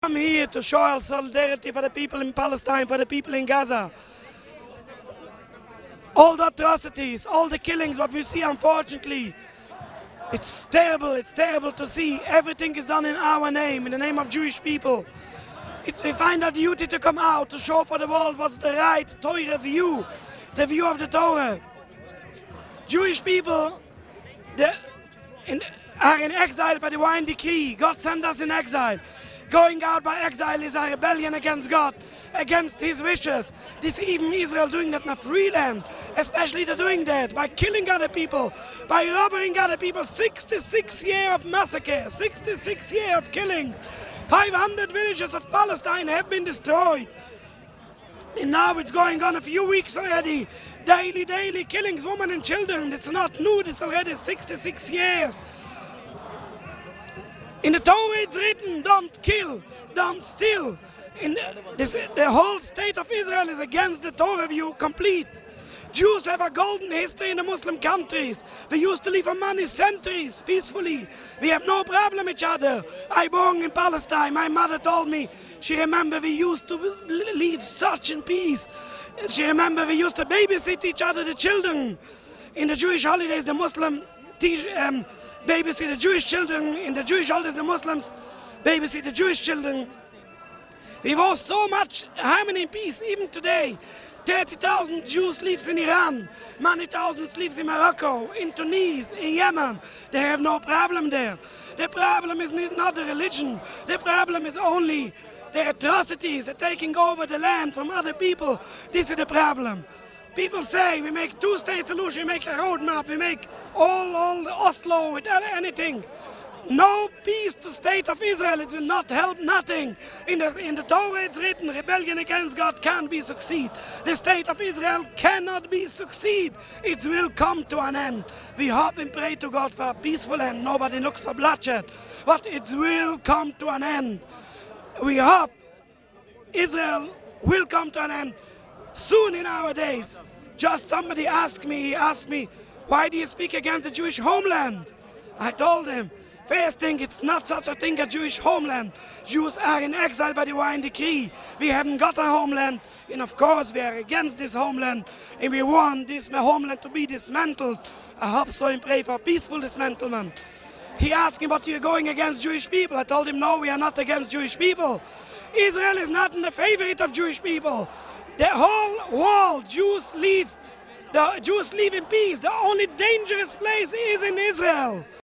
I'm here to show our solidarity for the people in Palestine, for the people in Gaza. All the atrocities, all the killings, what we see, unfortunately, it's terrible to see. Everything is done in our name, in the name of Jewish people. We find our duty to come out, to show for the world what's the right Torah view, the view of the Torah. Jewish people are in exile by divine decree. God sent us in exile. Going out by exile is a rebellion against God, against His wishes. This even Israel doing that in a free land. Especially they're doing that by killing other people, by robbing other people. 66 years of massacre, 66 years of killing. 500 villages of Palestine have been destroyed. And now it's going on a few weeks already. Daily killings, women and children. It's not new, it's already 66 years. In the Torah it's written, don't kill, don't steal. The whole state of Israel is against the Torah view complete. Jews have a golden history in the Muslim countries. We used to live for many centuries peacefully. We have no problem with each other. I born in Palestine. My mother told me, she remembered we used to live such in peace. She remembered we used to babysit each other, the children. In the Jewish holidays, the Muslim babysit the Jewish children. In the Jewish holidays, the Muslims babysit the Jewish children. We have so much harmony and peace, even today. 30,000 Jews live in Iran, many thousands live in Morocco, in Tunisia, in Yemen. They have no problem there. The problem is not the religion. The problem is only the atrocities, the taking over the land from other people. This is the problem. People say we make two-state solution, we make a roadmap, we make all the Oslo with anything. No peace to state of Israel, it will not help nothing. In the Torah it's written, rebellion against God can't be succeed. The state of Israel cannot be succeed. It will come to an end. We hope and pray to God for a peaceful end. Nobody looks for bloodshed. But it will come to an end. We hope Israel will come to an end soon in our days. Just somebody asked me, why do you speak against the Jewish homeland? I told him, first thing, it's not such a thing, a Jewish homeland. Jews are in exile by divine decree. We haven't got a homeland, and of course we are against this homeland, and we want this homeland to be dismantled. I hope so and pray for peaceful dismantlement. He asked me, but you're going against Jewish people. I told him, no, we are not against Jewish people. Israel is not in the favorite of Jewish people. The whole world, Jews live in peace. The only dangerous place is in Israel.